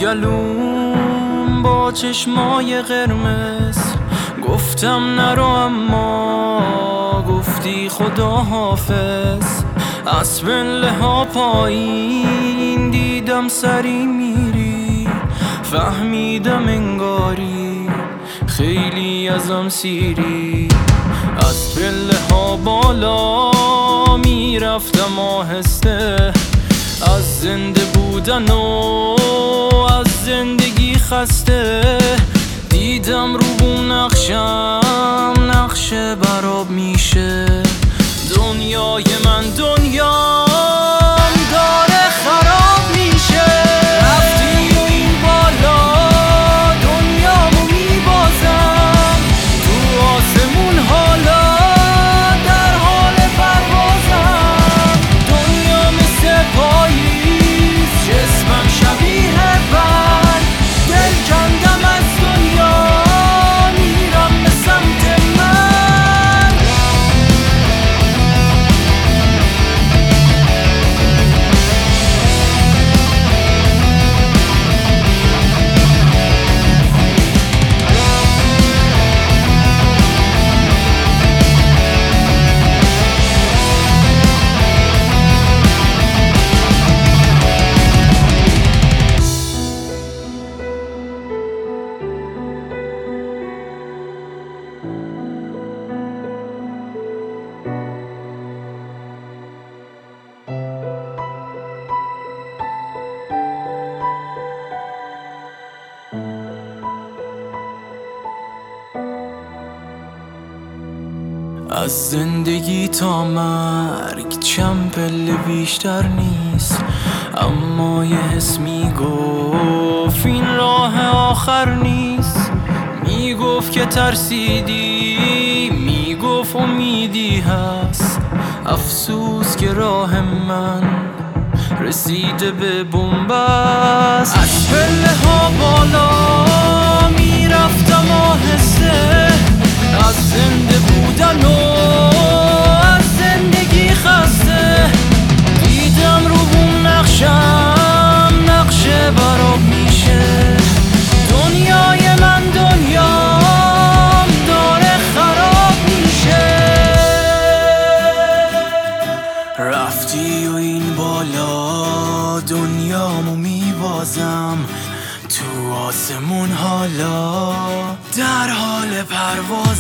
گلوم با چشمای قرمز، گفتم نرو اما گفتی خدا حافظ. از پله ها پایین دیدم سری میری، فهمیدم انگاری خیلی ازم سیری. از پله ها بالا میرفتم آهسته، از زنده بودن و از زندگی خسته. دیدم رو بو نقشم نقشه براب میشه، دنیای من دنیام داره خراب میشه. رفتی و این بالا دنیامو میبازم، تو آسمون حالا در حال پروازم. دنیا مثل پاییز جسمم شبیه برگ، دل کندم از دنیا میرم به سمت من. از زندگی تا مرگ چند پله بیشتر نیست، اما یه حس میگفت این راه آخر نیست. میگفت که ترسیدی، میگفت امیدی هست. افسوس که راه من رسیده به بنبست. از پله ها بالا میرفتم آهسته، از زنده بودن و از زندگی خسته. دیدم رو بون نقشم نقشه براب میشه، دنیای من دنیام داره خراب میشه. رفتی و این بالا دنیامو میبازم، تو آسمون حالا در حال پرواز.